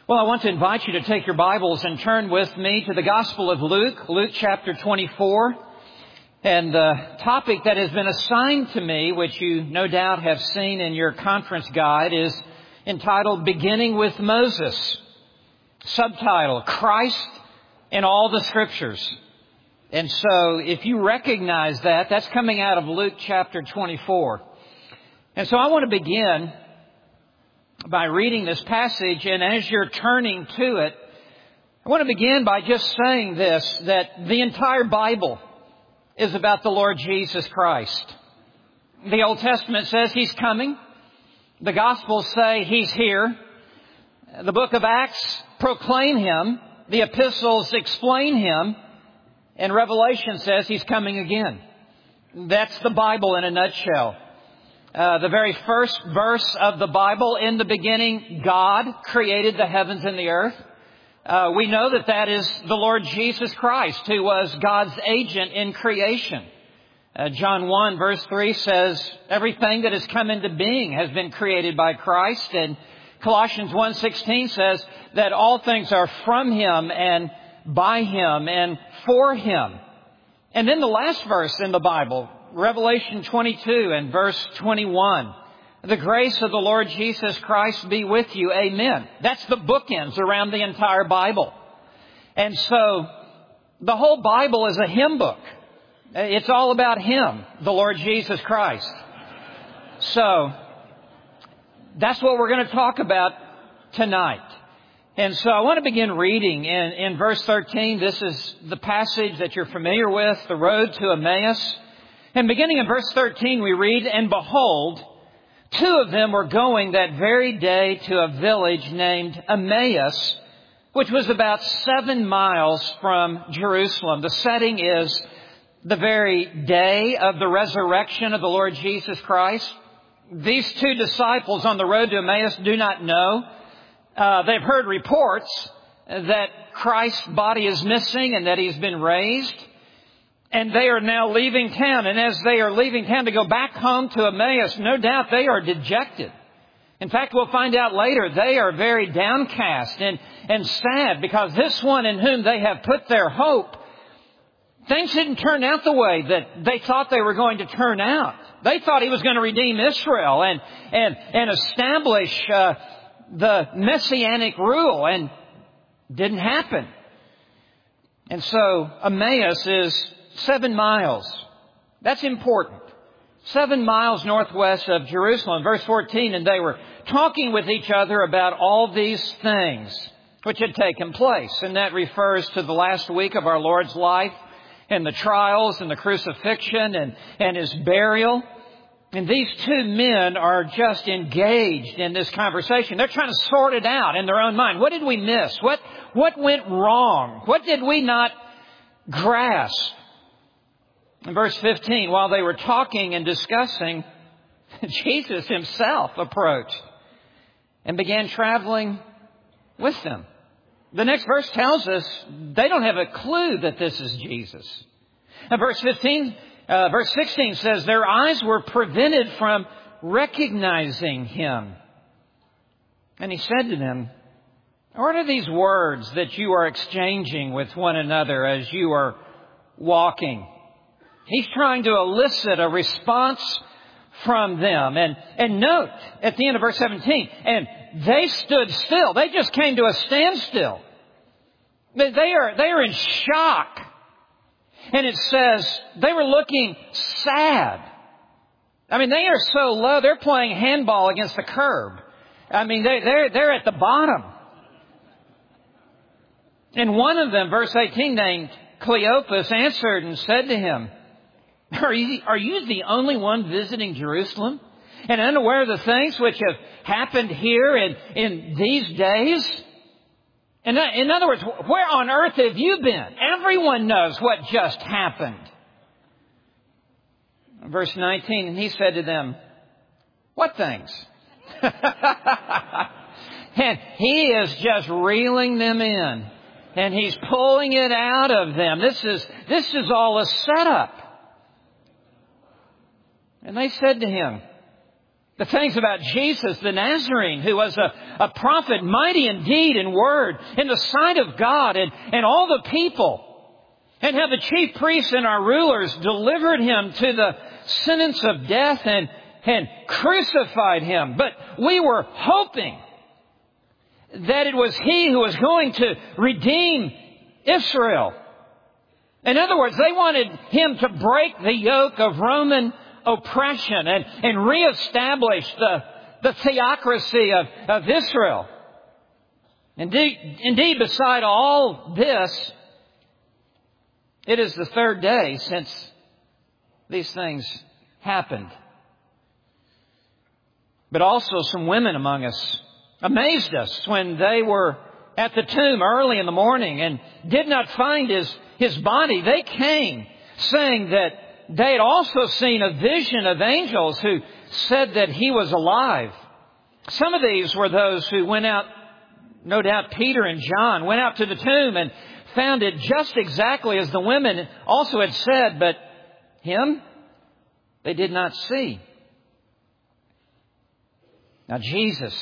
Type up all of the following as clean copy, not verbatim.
Well, I want to invite you to take your Bibles and turn with me to the Gospel of Luke, Luke chapter 24. And the topic that has been assigned to me, which you no doubt have seen in your conference guide, is entitled Beginning with Moses. Subtitle, Christ in All the Scriptures. And so if you recognize that, that's coming out of Luke chapter 24. And so I want to begin by reading this passage, and as you're turning to it, I want to begin by just saying this, that the entire Bible is about the Lord Jesus Christ. The Old Testament says He's coming. The Gospels say He's here. The book of Acts proclaim Him. The epistles explain Him. And Revelation says He's coming again. That's the Bible in a nutshell. The very first verse of the Bible, in the beginning, God created the heavens and the earth. We know that that is the Lord Jesus Christ, who was God's agent in creation. John 1 verse 3 says, everything that has come into being has been created by Christ. And Colossians 1:16 says that all things are from Him and by Him and for Him. And then the last verse in the Bible, Revelation 22 and verse 21. The grace of the Lord Jesus Christ be with you. Amen. That's the bookends around the entire Bible. And so the whole Bible is a hymn book. It's all about Him, the Lord Jesus Christ. So that's what we're going to talk about tonight. And so I want to begin reading in verse 13. This is the passage that you're familiar with, the road to Emmaus. And beginning in verse 13, we read, and behold, two of them were going that very day to a village named Emmaus, which was about 7 miles from Jerusalem. The setting is the very day of the resurrection of the Lord Jesus Christ. These two disciples on the road to Emmaus do not know. They've heard reports that Christ's body is missing and that He's been raised. And they are now leaving town. And as they are leaving town to go back home to Emmaus, no doubt they are dejected. In fact, we'll find out later, they are very downcast and sad because this one in whom they have put their hope, things didn't turn out the way that they thought they were going to turn out. They thought He was going to redeem Israel and establish the messianic rule, and didn't happen. And so Emmaus is 7 miles. That's important. 7 miles northwest of Jerusalem. Verse 14, and they were talking with each other about all these things which had taken place. And that refers to the last week of our Lord's life and the trials and the crucifixion and His burial. And these two men are just engaged in this conversation. They're trying to sort it out in their own mind. What did we miss? What went wrong? What did we not grasp? In verse 15, while they were talking and discussing, Jesus Himself approached and began traveling with them. The next verse tells us they don't have a clue that this is Jesus. And verse 16 says their eyes were prevented from recognizing Him. And He said to them, what are these words that you are exchanging with one another as you are walking? He's trying to elicit a response from them. And note at the end of verse 17, and they stood still. They just came to a standstill. They are in shock. And it says they were looking sad. I mean, they are so low. They're playing handball against the curb. I mean, they're at the bottom. And one of them, verse 18, named Cleopas, answered and said to Him, Are you the only one visiting Jerusalem and unaware of the things which have happened here in these days? In other words, where on earth have you been? Everyone knows what just happened. Verse 19, and He said to them, what things? And He is just reeling them in. And He's pulling it out of them. This is all a setup. And they said to Him, The things about Jesus the Nazarene, who was a prophet, mighty in deed and word, in the sight of God and all the people. And how the chief priests and our rulers delivered Him to the sentence of death and crucified Him. But we were hoping that it was He who was going to redeem Israel. In other words, they wanted Him to break the yoke of Roman oppression and reestablish the theocracy of Israel. Indeed, beside all this, it is the third day since these things happened. But also some women among us amazed us when they were at the tomb early in the morning and did not find his body. They came saying that they had also seen a vision of angels who said that He was alive. Some of these were those who went out, no doubt Peter and John, went out to the tomb and found it just exactly as the women also had said, but Him they did not see. Now Jesus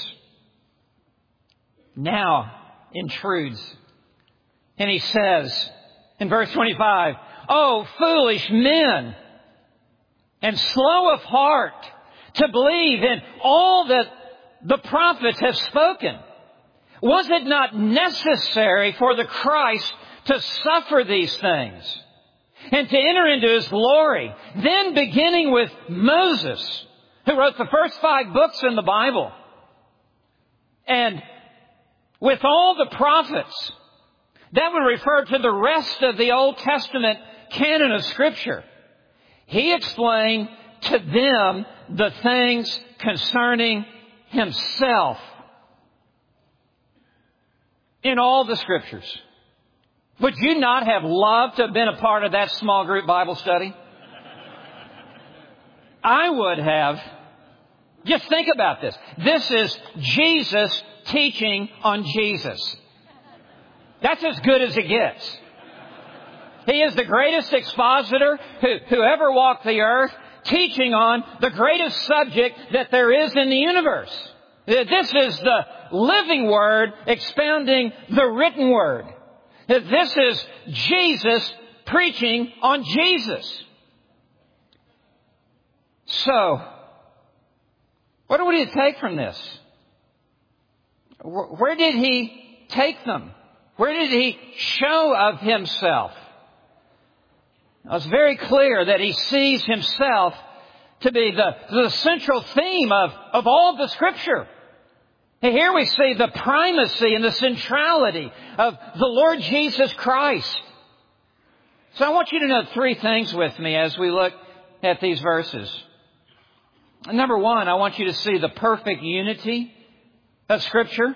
now intrudes, and He says in verse 25, "Oh, foolish men, and slow of heart to believe in all that the prophets have spoken. Was it not necessary for the Christ to suffer these things and to enter into His glory?" Then beginning with Moses, who wrote the first 5 books in the Bible, and with all the prophets, that would refer to the rest of the Old Testament canon of Scripture. He explained to them the things concerning Himself in all the Scriptures. Would you not have loved to have been a part of that small group Bible study? I would have. Just think about this. This is Jesus teaching on Jesus. That's as good as it gets. He is the greatest expositor who ever walked the earth, teaching on the greatest subject that there is in the universe. This is the living Word expounding the written Word. This is Jesus preaching on Jesus. So, what do we take from this? Where did He take them? Where did He show of Himself? It's very clear that He sees Himself to be the central theme of all the Scripture. Here we see the primacy and the centrality of the Lord Jesus Christ. So I want you to note 3 things with me as we look at these verses. Number 1, I want you to see the perfect unity of Scripture.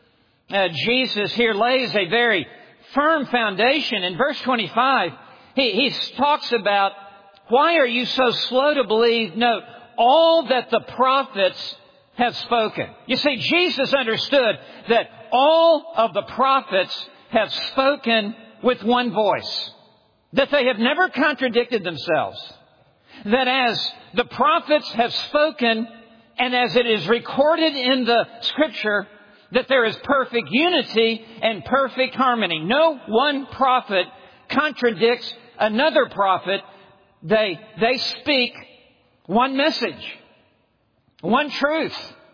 Jesus here lays a very firm foundation. In verse 25, he talks about, why are you so slow to believe? Note, all that the prophets have spoken. You see, Jesus understood that all of the prophets have spoken with one voice. That they have never contradicted themselves. That as the prophets have spoken, and as it is recorded in the Scripture, that there is perfect unity and perfect harmony. No one prophet contradicts another prophet. They speak one message, one truth.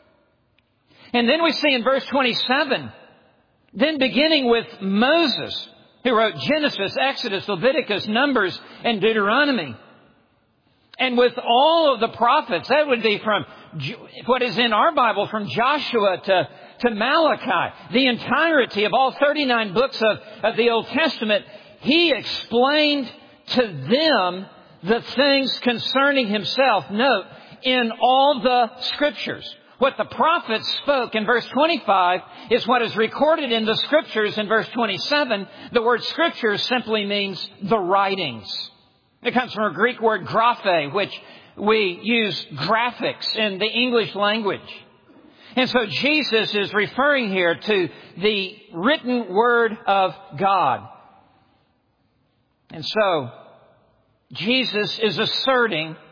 And then we see in verse 27, then beginning with Moses, who wrote Genesis, Exodus, Leviticus, Numbers, and Deuteronomy. And with all of the prophets, that would be from what is in our Bible, from Joshua to Malachi, the entirety of all 39 books of the Old Testament, He explained to them the things concerning Himself. Note, in all the Scriptures. What the prophets spoke in verse 25 is what is recorded in the Scriptures in verse 27. The word Scripture simply means the writings. It comes from a Greek word graphe, which we use graphics in the English language. And so Jesus is referring here to the written Word of God. And so Jesus is asserting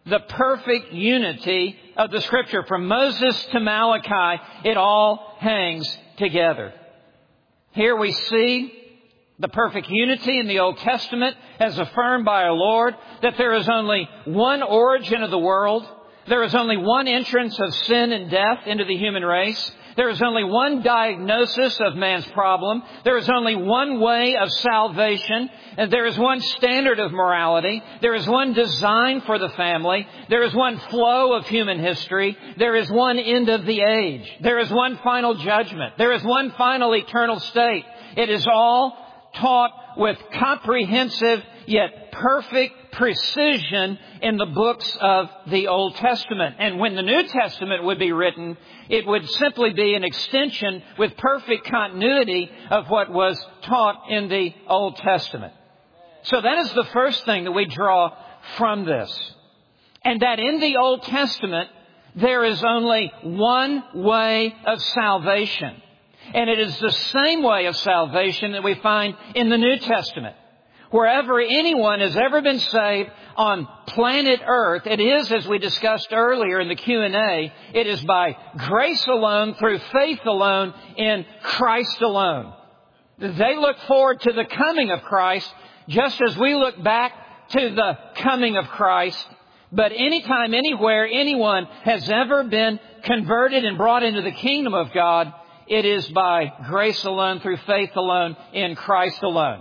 the perfect unity of the Scripture. From Moses to Malachi, it all hangs together. Here we see the perfect unity in the Old Testament as affirmed by our Lord, that there is only one origin of the world. There is only one entrance of sin and death into the human race. There is only one diagnosis of man's problem. There is only one way of salvation. And there is one standard of morality. There is one design for the family. There is one flow of human history. There is one end of the age. There is one final judgment. There is one final eternal state. It is all taught with comprehensive yet perfect precision in the books of the Old Testament. And when the New Testament would be written, it would simply be an extension with perfect continuity of what was taught in the Old Testament. So that is the first thing that we draw from this. And that in the Old Testament, there is only one way of salvation. And it is the same way of salvation that we find in the New Testament. Wherever anyone has ever been saved on planet Earth, it is, as we discussed earlier in the Q&A, it is by grace alone, through faith alone, in Christ alone. They look forward to the coming of Christ, just as we look back to the coming of Christ. But anytime, anywhere, anyone has ever been converted and brought into the kingdom of God, it is by grace alone, through faith alone, in Christ alone.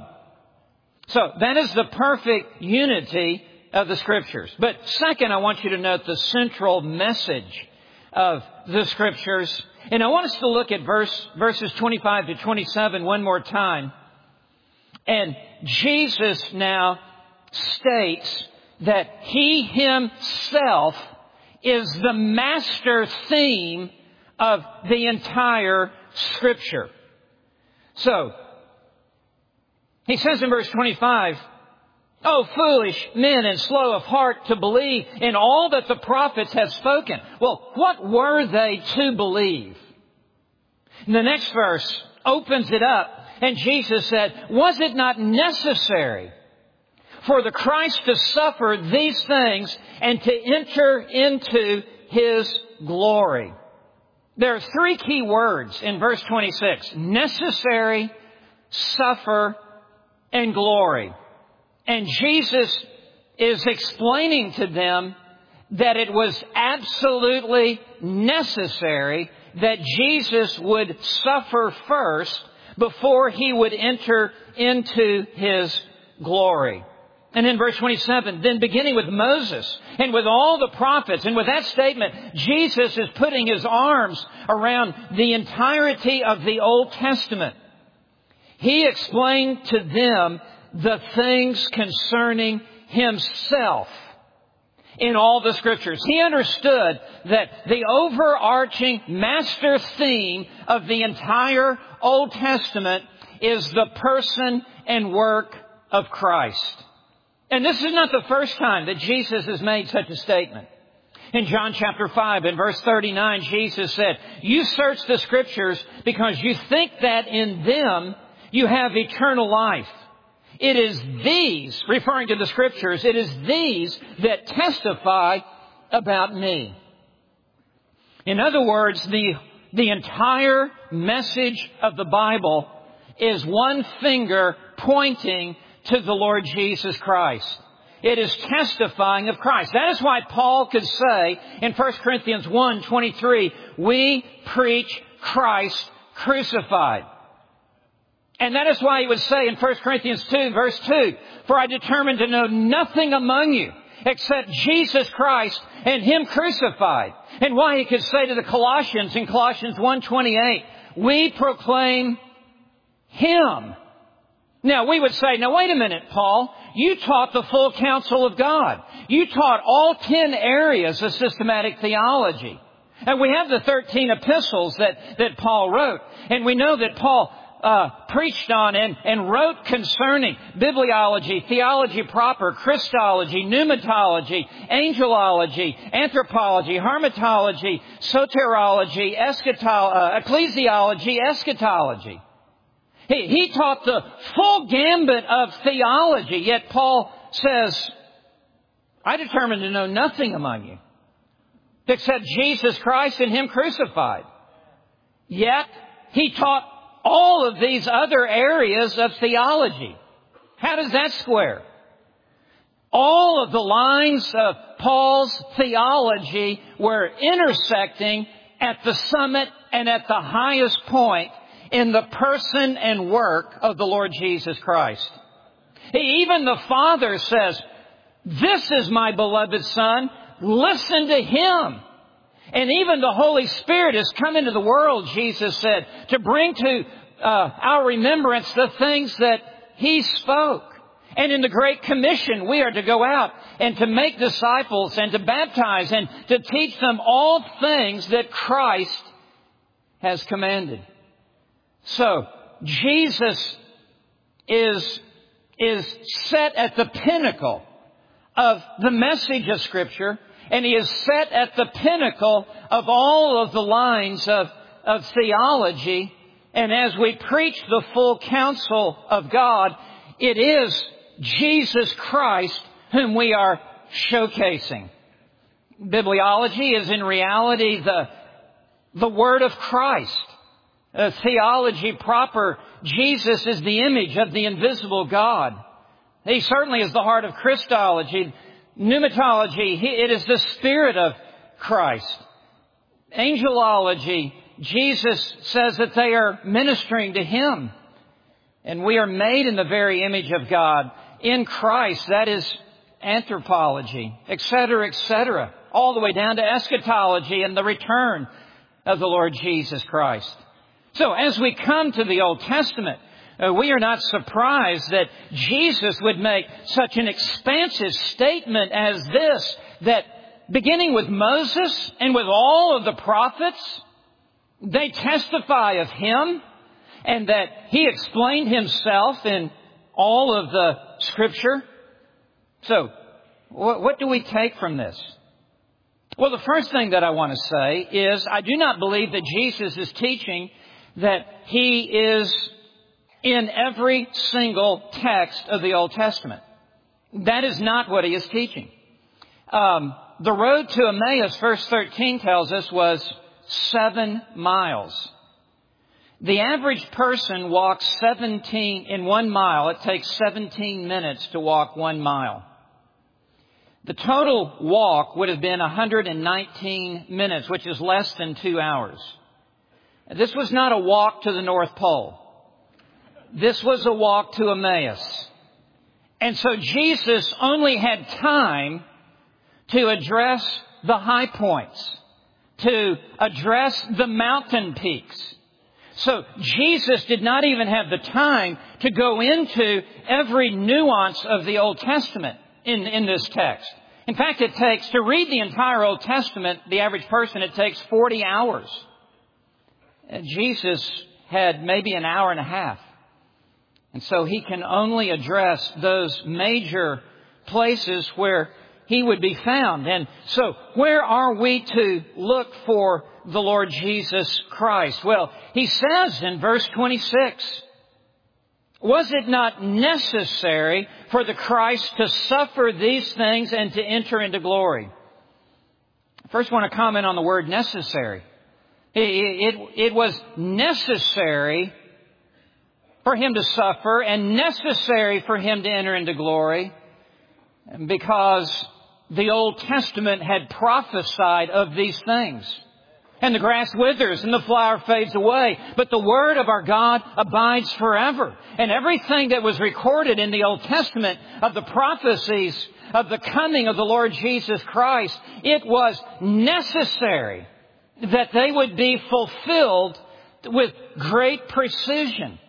So that is the perfect unity of the Scriptures. But second, I want you to note the central message of the Scriptures. And I want us to look at verses 25 to 27 one more time. And Jesus now states that He Himself is the master theme of the entire Scripture. So, He says in verse 25, "O foolish men and slow of heart to believe in all that the prophets have spoken." Well, what were they to believe? And the next verse opens it up, and Jesus said, "Was it not necessary for the Christ to suffer these things and to enter into His glory?" There are three key words in verse 26. Necessary, suffer, and glory. And Jesus is explaining to them that it was absolutely necessary that Jesus would suffer first before He would enter into His glory. And in verse 27, then beginning with Moses and with all the prophets, and with that statement, Jesus is putting His arms around the entirety of the Old Testament. He explained to them the things concerning Himself in all the Scriptures. He understood that the overarching master theme of the entire Old Testament is the person and work of Christ. And this is not the first time that Jesus has made such a statement. In John chapter 5 and verse 39, Jesus said, "You search the Scriptures because you think that in them you have eternal life. It is these," referring to the Scriptures, "it is these that testify about me." In other words, the entire message of the Bible is one finger pointing to the Lord Jesus Christ. It is testifying of Christ. That is why Paul could say in 1 Corinthians 1:23, "We preach Christ crucified." And that is why he would say in 1 Corinthians 2, verse 2, "For I determined to know nothing among you except Jesus Christ and Him crucified." And why he could say to the Colossians in Colossians 1:28, "We proclaim Him." Now, we would say, now wait a minute, Paul. You taught the full counsel of God. You taught all 10 areas of systematic theology. And we have the 13 epistles that Paul wrote. And we know that Paul preached on and wrote concerning bibliology, theology proper, Christology, pneumatology, angelology, anthropology, hermetology, soteriology, ecclesiology, eschatology. He taught the full gambit of theology, yet Paul says, I determined to know nothing among you except Jesus Christ and Him crucified. Yet He taught all of these other areas of theology. How does that square? All of the lines of Paul's theology were intersecting at the summit and at the highest point in the person and work of the Lord Jesus Christ. Even the Father says, "This is my beloved Son. Listen to Him." And even the Holy Spirit has come into the world, Jesus said, to bring to our remembrance the things that He spoke. And in the Great Commission, we are to go out and to make disciples and to baptize and to teach them all things that Christ has commanded. So, Jesus is set at the pinnacle of the message of Scripture, and He is set at the pinnacle of all of the lines of theology. And as we preach the full counsel of God, it is Jesus Christ whom we are showcasing. Bibliology is in reality the Word of Christ. Theology proper, Jesus is the image of the invisible God. He certainly is the heart of Christology. Pneumatology, it is the Spirit of Christ. Angelology, Jesus says that they are ministering to Him. And we are made in the very image of God in Christ. That is anthropology, etc., etc., all the way down to eschatology and the return of the Lord Jesus Christ. So as we come to the Old Testament, we are not surprised that Jesus would make such an expansive statement as this, that beginning with Moses and with all of the prophets, they testify of Him, and that He explained Himself in all of the Scripture. So, what do we take from this? Well, the first thing that I want to say is I do not believe that Jesus is teaching that He is in every single text of the Old Testament. That is not what He is teaching. The road to Emmaus, verse 13 tells us, was 7 miles. The average person walks 1 mile. It takes 17 minutes to walk 1 mile. The total walk would have been 119 minutes, which is less than 2 hours. This was not a walk to the North Pole. This was a walk to Emmaus. And so Jesus only had time to address the high points, to address the mountain peaks. So Jesus did not even have the time to go into every nuance of the Old Testament in this text. In fact, it takes, to read the entire Old Testament, the average person, it takes 40 hours. Jesus had maybe an hour and a half. And so He can only address those major places where He would be found. And so where are we to look for the Lord Jesus Christ? Well, He says in verse 26, "Was it not necessary for the Christ to suffer these things and to enter into glory?" I first want to comment on the word necessary. It was necessary for Him to suffer and necessary for Him to enter into glory, because the Old Testament had prophesied of these things. And the grass withers and the flower fades away, but the word of our God abides forever. And everything that was recorded in the Old Testament of the prophecies of the coming of the Lord Jesus Christ, it was necessary that they would be fulfilled with great precision.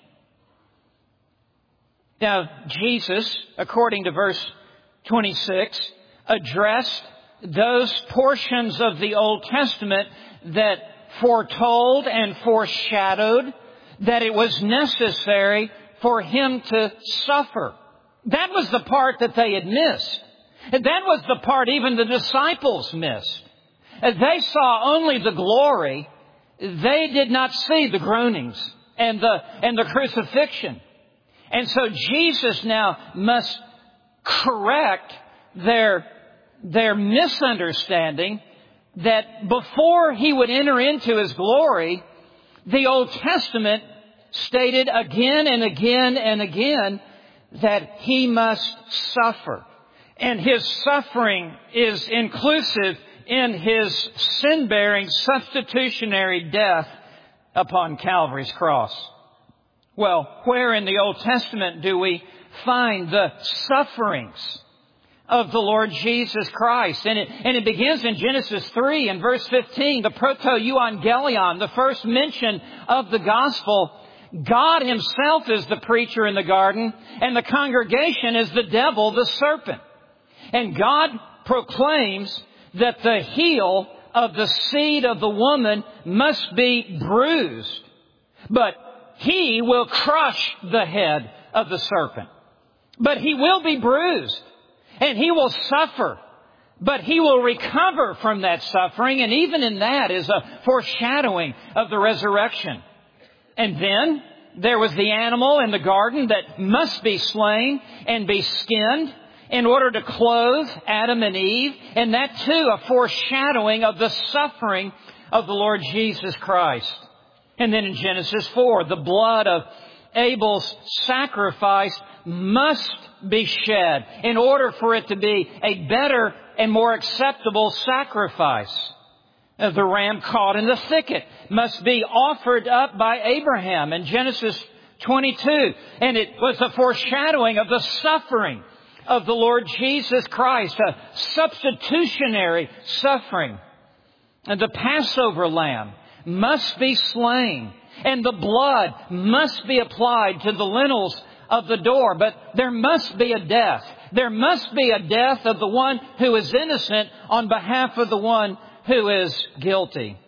Now, Jesus, according to verse 26, addressed those portions of the Old Testament that foretold and foreshadowed that it was necessary for Him to suffer. That was the part that they had missed. And that was the part even the disciples missed. They saw only the glory. They did not see the groanings and the crucifixion. And so Jesus now must correct their their misunderstanding that before He would enter into His glory, the Old Testament stated again and again and again that He must suffer. And His suffering is inclusive in His sin-bearing substitutionary death upon Calvary's cross. Well, where in the Old Testament do we find the sufferings of the Lord Jesus Christ? And it begins in Genesis 3 and verse 15, the proto-euangelion, the first mention of the gospel. God Himself is the preacher in the garden, and the congregation is the devil, the serpent. And God proclaims that the heel of the seed of the woman must be bruised, but He will crush the head of the serpent. But He will be bruised, and He will suffer, but He will recover from that suffering, and even in that is a foreshadowing of the resurrection. And then there was the animal in the garden that must be slain and be skinned in order to clothe Adam and Eve, and that too a foreshadowing of the suffering of the Lord Jesus Christ. And then in Genesis 4, the blood of Abel's sacrifice must be shed in order for it to be a better and more acceptable sacrifice. The ram caught in the thicket must be offered up by Abraham in Genesis 22. And it was a foreshadowing of the suffering of the Lord Jesus Christ, a substitutionary suffering. And the Passover lamb must be slain, and the blood must be applied to the lintels of the door. But there must be a death. There must be a death of the one who is innocent on behalf of the one who is guilty.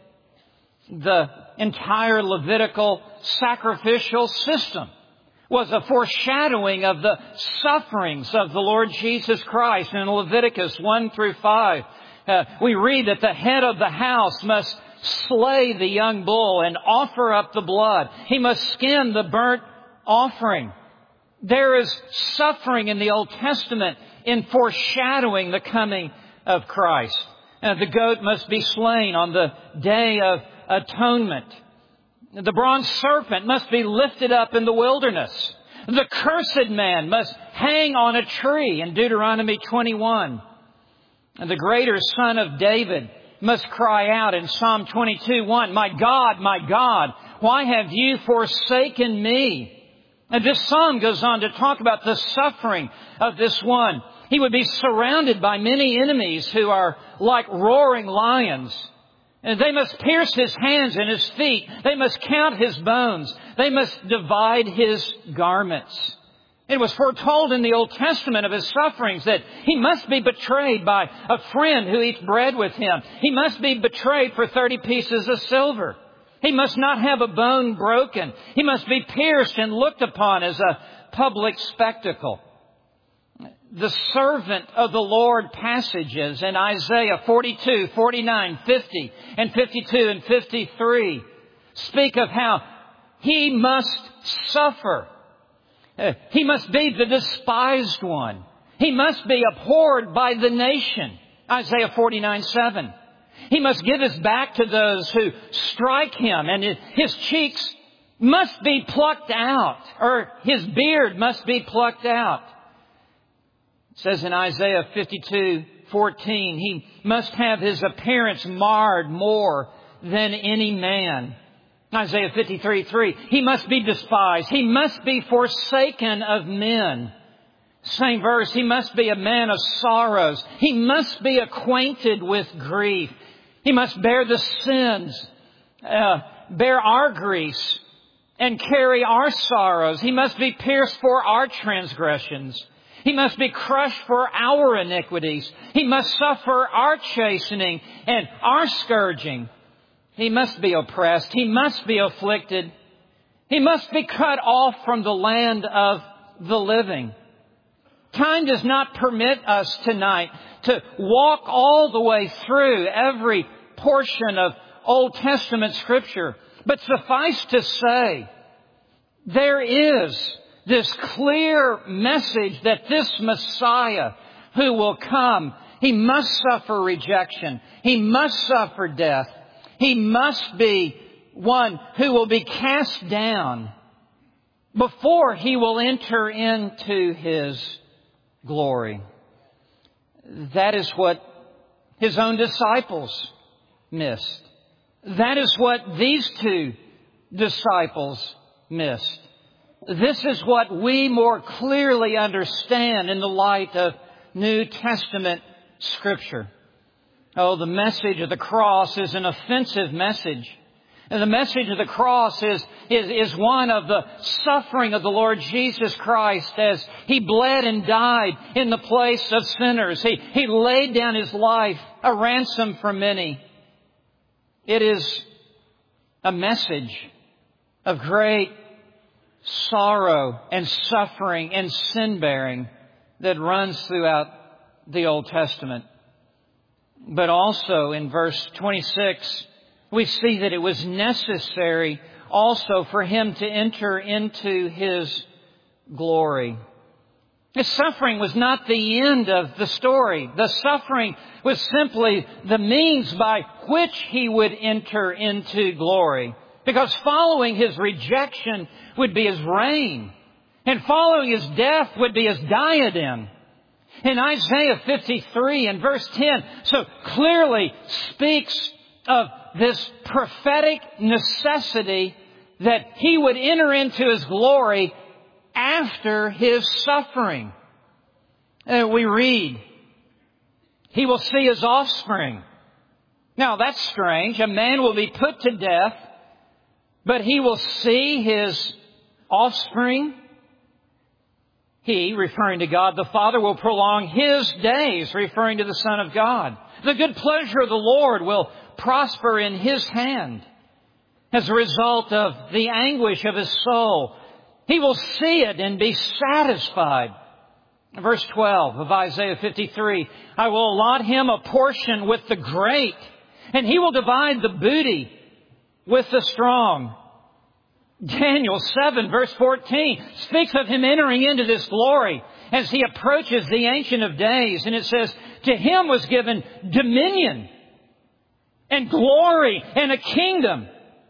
The entire Levitical sacrificial system was a foreshadowing of the sufferings of the Lord Jesus Christ. In Leviticus 1 through 5, we read that the head of the house must slay the young bull and offer up the blood. He must skin the burnt offering. There is suffering in the Old Testament in foreshadowing the coming of Christ. The goat must be slain on the Day of Atonement. The bronze serpent must be lifted up in the wilderness. The cursed man must hang on a tree in Deuteronomy 21. And the greater Son of David must cry out in Psalm 22:1, my God, why have you forsaken me?" And this psalm goes on to talk about the suffering of this one. He would be surrounded by many enemies who are like roaring lions. And they must pierce His hands and His feet. They must count His bones. They must divide His garments. It was foretold in the Old Testament of His sufferings that He must be betrayed by a friend who eats bread with Him. He must be betrayed for 30 pieces of silver. He must not have a bone broken. He must be pierced and looked upon as a public spectacle. The servant of the Lord passages in Isaiah 42, 49, 50, and 52 and 53 speak of how He must suffer. He must be the despised one. He must be abhorred by the nation. Isaiah 49:7. He must give His back to those who strike Him, and His cheeks must be plucked out, or His beard must be plucked out. It says in Isaiah 52:14, He must have His appearance marred more than any man. Isaiah 53:3, He must be despised. He must be forsaken of men. Same verse, He must be a man of sorrows. He must be acquainted with grief. He must bear the sins, bear our griefs, and carry our sorrows. He must be pierced for our transgressions. He must be crushed for our iniquities. He must suffer our chastening and our scourging. He must be oppressed. He must be afflicted. He must be cut off from the land of the living. Time does not permit us tonight to walk all the way through every portion of Old Testament Scripture. But suffice to say, there is this clear message that this Messiah who will come He must suffer rejection. He must suffer death. He must be one who will be cast down before He will enter into His glory. That is what His own disciples missed. That is what these two disciples missed. This is what we more clearly understand in the light of New Testament Scripture. Oh, the message of the cross is an offensive message. And the message of the cross is one of the suffering of the Lord Jesus Christ as He bled and died in the place of sinners. He laid down His life, a ransom for many. It is a message of great sorrow and suffering and sin-bearing that runs throughout the Old Testament. But also in verse 26, we see that it was necessary also for Him to enter into His glory. His suffering was not the end of the story. The suffering was simply the means by which He would enter into glory. Because following His rejection would be His reign. And following His death would be His diadem. In Isaiah 53 and verse 10 so clearly speaks of this prophetic necessity that He would enter into His glory after His suffering. We read, He will see His offspring. Now that's strange. A man will be put to death, but He will see His offspring. He, referring to God the Father, will prolong His days, referring to the Son of God. The good pleasure of the Lord will prosper in His hand as a result of the anguish of His soul. He will see it and be satisfied. Verse 12 of Isaiah 53, I will allot him a portion with the great, and he will divide the booty with the strong. Daniel 7 verse 14 speaks of Him entering into this glory as He approaches the Ancient of Days. And it says, to Him was given dominion and glory and a kingdom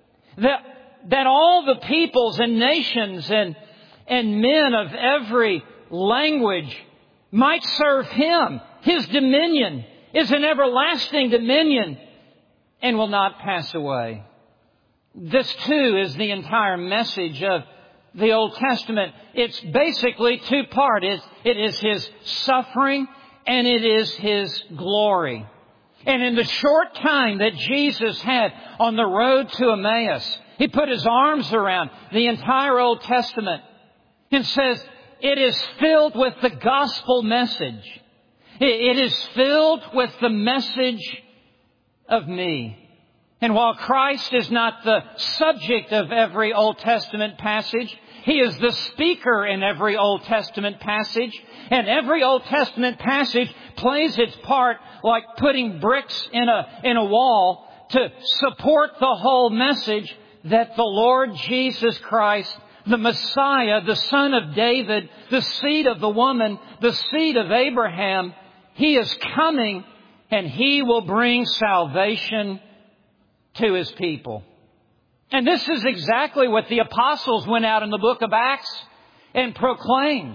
that all the peoples and nations and men of every language might serve Him. His dominion is an everlasting dominion and will not pass away. This too is the entire message of the Old Testament. It's basically two parts. It is His suffering and it is His glory. And in the short time that Jesus had on the road to Emmaus, He put His arms around the entire Old Testament and says, it is filled with the gospel message. It is filled with the message of me. And while Christ is not the subject of every Old Testament passage, He is the speaker in every Old Testament passage. And every Old Testament passage plays its part like putting bricks in a wall to support the whole message that the Lord Jesus Christ, the Messiah, the Son of David, the seed of the woman, the seed of Abraham, He is coming and He will bring salvation to His people. And this is exactly what the apostles went out in the book of Acts and proclaimed.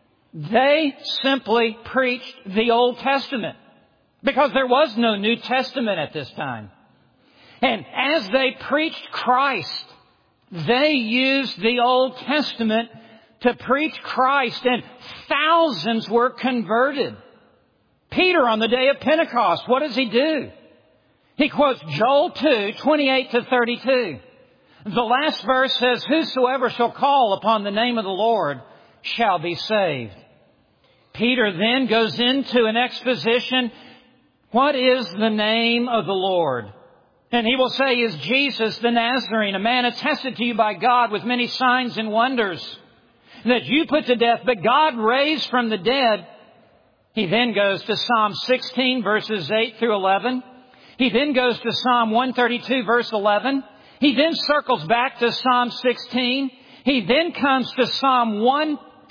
They simply preached the Old Testament because there was no New Testament at this time. And as they preached Christ, they used the Old Testament to preach Christ, and thousands were converted. Peter, on the day of Pentecost, what does he do? He quotes Joel 2, 28 to 32. The last verse says, whosoever shall call upon the name of the Lord shall be saved. Peter then goes into an exposition. What is the name of the Lord? And he will say, is Jesus the Nazarene, a man attested to you by God with many signs and wonders, that you put to death, but God raised from the dead. He then goes to Psalm 16, verses 8 through 11. He then goes to Psalm 132, verse 11. He then circles back to Psalm 16. He then comes to Psalm 1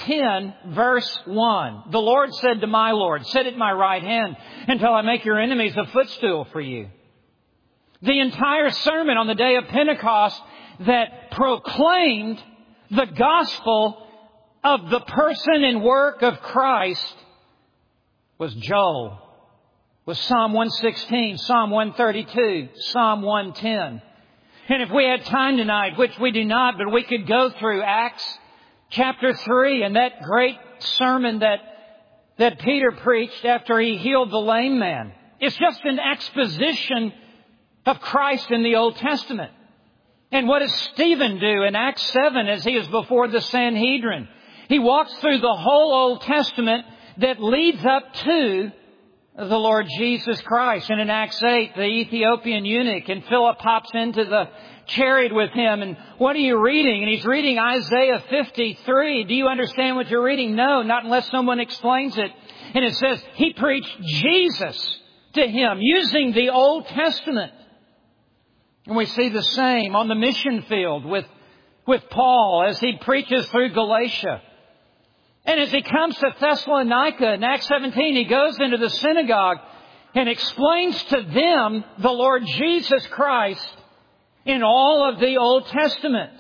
10, verse 1. The Lord said to my Lord, sit at my right hand until I make your enemies a footstool for you. The entire sermon on the day of Pentecost that proclaimed the gospel of the person and work of Christ was Joel, was Psalm 116, Psalm 132, Psalm 110. And if we had time tonight, which we do not, but we could go through Acts chapter 3 and that great sermon that Peter preached after he healed the lame man. It's just an exposition of Christ in the Old Testament. And what does Stephen do in Acts 7 as he is before the Sanhedrin? He walks through the whole Old Testament that leads up to the Lord Jesus Christ. And in Acts 8, the Ethiopian eunuch, and Philip hops into the chariot with him. And what are you reading? And he's reading Isaiah 53. Do you understand what you're reading? No, not unless someone explains it. And it says he preached Jesus to him using the Old Testament. And we see the same on the mission field with Paul as he preaches through Galatia. And as he comes to Thessalonica in Acts 17, he goes into the synagogue and explains to them the Lord Jesus Christ in all of the Old Testament.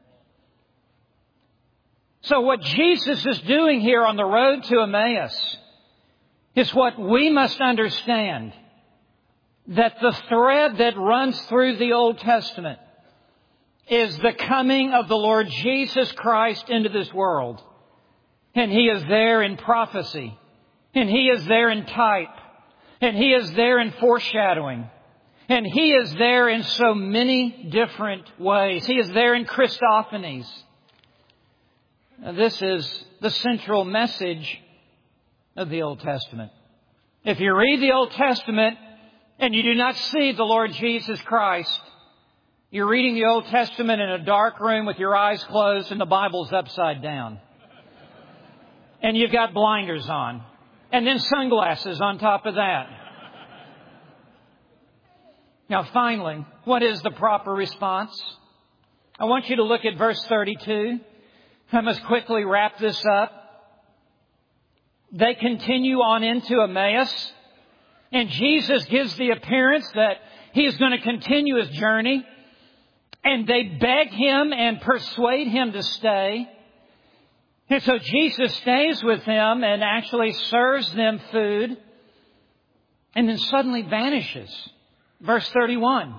So what Jesus is doing here on the road to Emmaus is what we must understand. That the thread that runs through the Old Testament is the coming of the Lord Jesus Christ into this world. And He is there in prophecy. And He is there in type. And He is there in foreshadowing. And He is there in so many different ways. He is there in Christophanies. Now, this is the central message of the Old Testament. If you read the Old Testament and you do not see the Lord Jesus Christ, you're reading the Old Testament in a dark room with your eyes closed and the Bible's upside down. And you've got blinders on. And then sunglasses on top of that. Now finally, what is the proper response? I want you to look at verse 32. I must quickly wrap this up. They continue on into Emmaus. And Jesus gives the appearance that He is going to continue His journey. And they beg Him and persuade Him to stay. And so Jesus stays with them and actually serves them food. And then suddenly vanishes. Verse 31.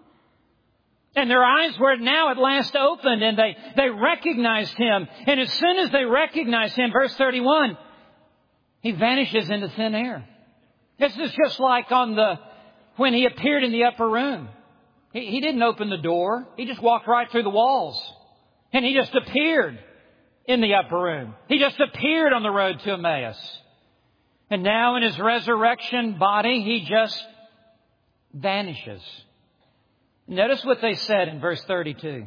And their eyes were now at last opened and they recognized Him. And as soon as they recognized Him, verse 31, He vanishes into thin air. This is just like when He appeared in the upper room. He didn't open the door. He just walked right through the walls. And He just appeared in the upper room. He just appeared on the road to Emmaus. And now in His resurrection body, He just vanishes. Notice what they said in verse 32.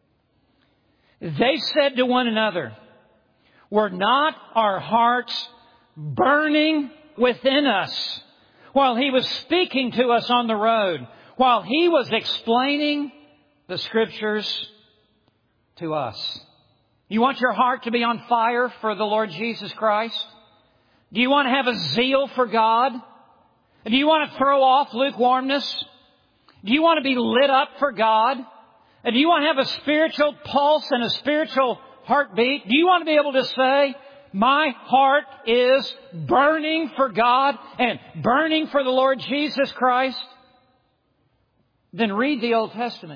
They said to one another, "Were not our hearts burning within us while He was speaking to us on the road, while He was explaining the Scriptures to us?" You want your heart to be on fire for the Lord Jesus Christ? Do you want to have a zeal for God? Do you want to throw off lukewarmness? Do you want to be lit up for God? Do you want to have a spiritual pulse and a spiritual heartbeat? Do you want to be able to say, "My heart is burning for God and burning for the Lord Jesus Christ"? Then read the Old Testament.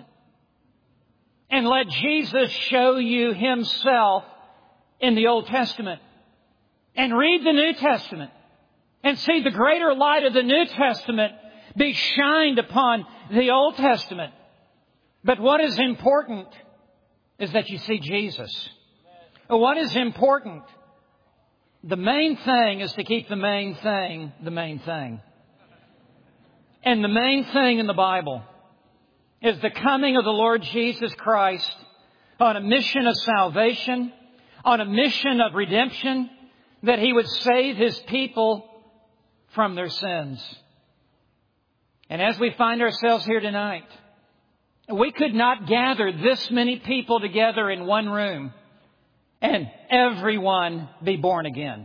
And let Jesus show you Himself in the Old Testament. And read the New Testament. And see the greater light of the New Testament be shined upon the Old Testament. But what is important is that you see Jesus. What is important? The main thing is to keep the main thing the main thing. And the main thing in the Bible is the coming of the Lord Jesus Christ on a mission of salvation, on a mission of redemption, that He would save His people from their sins. And as we find ourselves here tonight, we could not gather this many people together in one room and everyone be born again.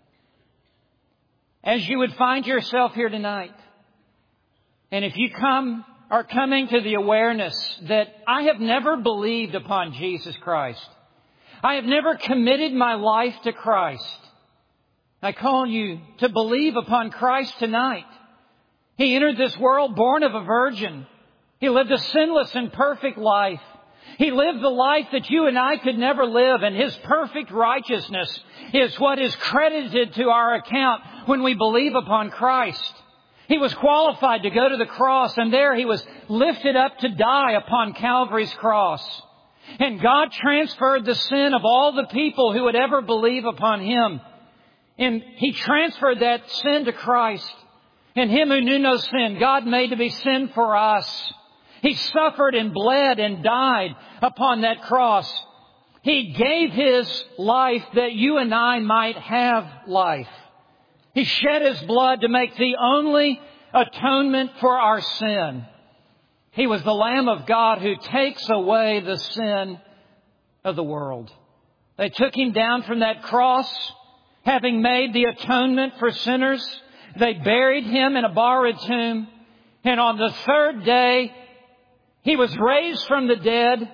As you would find yourself here tonight, and if you are coming to the awareness that I have never believed upon Jesus Christ, I have never committed my life to Christ, I call you to believe upon Christ tonight. He entered this world born of a virgin. He lived a sinless and perfect life. He lived the life that you and I could never live, and His perfect righteousness is what is credited to our account when we believe upon Christ. He was qualified to go to the cross, and there He was lifted up to die upon Calvary's cross. And God transferred the sin of all the people who would ever believe upon Him. And He transferred that sin to Christ. And Him who knew no sin, God made to be sin for us. He suffered and bled and died upon that cross. He gave His life that you and I might have life. He shed His blood to make the only atonement for our sin. He was the Lamb of God who takes away the sin of the world. They took Him down from that cross, having made the atonement for sinners. They buried Him in a borrowed tomb. And on the third day, He was raised from the dead.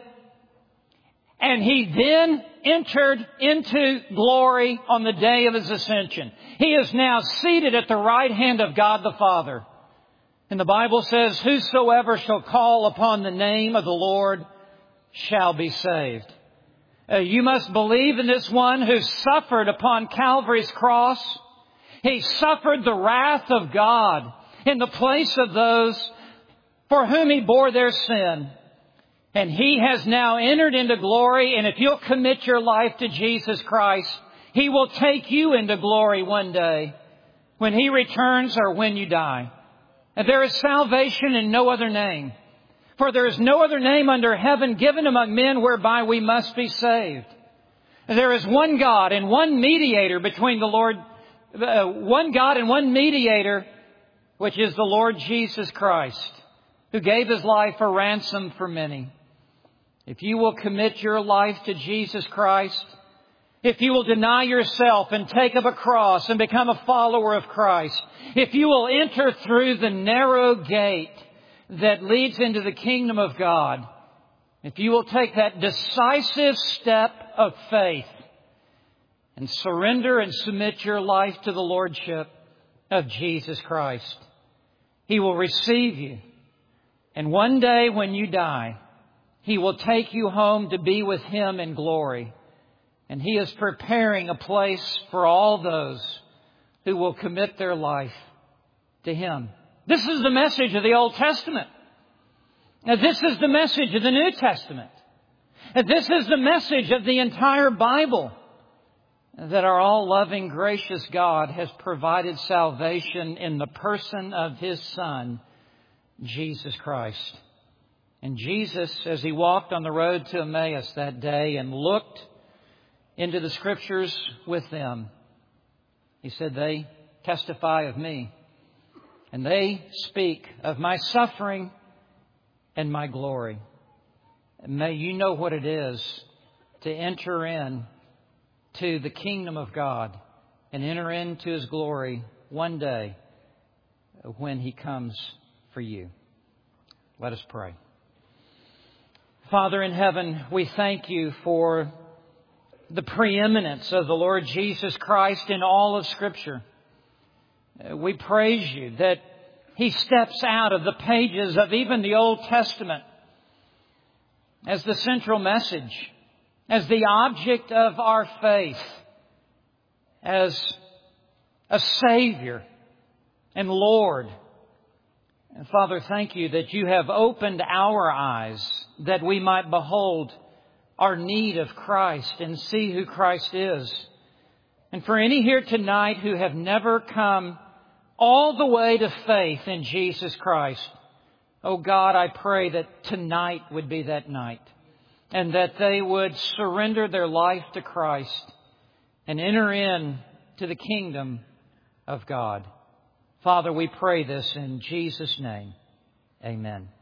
And He then entered into glory on the day of His ascension. He is now seated at the right hand of God the Father. And the Bible says, whosoever shall call upon the name of the Lord shall be saved. You must believe in this one who suffered upon Calvary's cross. He suffered the wrath of God in the place of those for whom He bore their sin. And He has now entered into glory. And if you'll commit your life to Jesus Christ, He will take you into glory one day when He returns or when you die. And there is salvation in no other name. For there is no other name under heaven given among men whereby we must be saved. And there is one God and one mediator between the Lord, one God and one mediator, which is the Lord Jesus Christ, who gave His life a ransom for many. If you will commit your life to Jesus Christ, if you will deny yourself and take up a cross and become a follower of Christ, if you will enter through the narrow gate that leads into the kingdom of God, if you will take that decisive step of faith and surrender and submit your life to the Lordship of Jesus Christ, He will receive you. And one day when you die, He will take you home to be with Him in glory. And He is preparing a place for all those who will commit their life to Him. This is the message of the Old Testament. Now, this is the message of the New Testament. And this is the message of the entire Bible. That our all-loving, gracious God has provided salvation in the person of His Son, Jesus Christ. And Jesus, as He walked on the road to Emmaus that day and looked into the Scriptures with them, He said, they testify of me, and they speak of my suffering and my glory. And may you know what it is to enter in to the kingdom of God and enter into His glory one day when He comes for you. Let us pray. Father in heaven, we thank You for the preeminence of the Lord Jesus Christ in all of Scripture. We praise You that He steps out of the pages of even the Old Testament as the central message, as the object of our faith, as a Savior and Lord. And Father, thank You that You have opened our eyes that we might behold our need of Christ and see who Christ is. And for any here tonight who have never come all the way to faith in Jesus Christ, oh God, I pray that tonight would be that night, and that they would surrender their life to Christ and enter in to the kingdom of God. Father, we pray this in Jesus' name. Amen.